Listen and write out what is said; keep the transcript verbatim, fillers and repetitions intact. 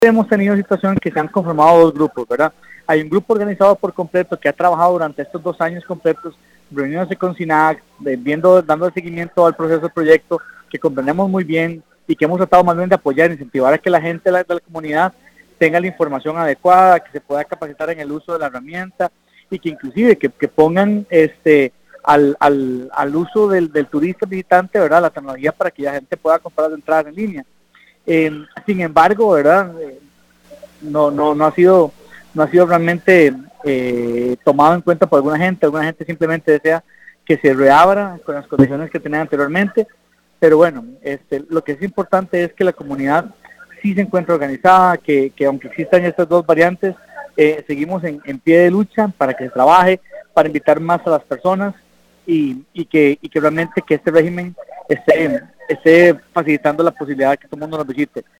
hemos tenido situación que se han conformado dos grupos, ¿verdad? Hay un grupo organizado por completo que ha trabajado durante estos dos años completos, reuniéndose con SINAC, de, viendo, dando seguimiento al proceso del proyecto, que comprendemos muy bien y que hemos tratado más bien de apoyar, incentivar a que la gente de la, de la comunidad tenga la información adecuada, que se pueda capacitar en el uso de la herramienta y que inclusive que, que pongan este al, al, al uso del, del turista visitante, ¿verdad? La tecnología para que la gente pueda comprar las entradas en línea. Eh, sin embargo, ¿verdad? Eh, no, no, no ha sido, no ha sido realmente eh, tomado en cuenta por alguna gente. Alguna gente simplemente desea que se reabra con las condiciones que tenía anteriormente. Pero bueno, este, lo que es importante es que la comunidad sí se encuentra organizada, que, que aunque existan estas dos variantes, eh, seguimos en, en pie de lucha para que se trabaje, para invitar más a las personas y, y, que, y que realmente que este régimen esté, esté facilitando la posibilidad de que todo el mundo nos visite.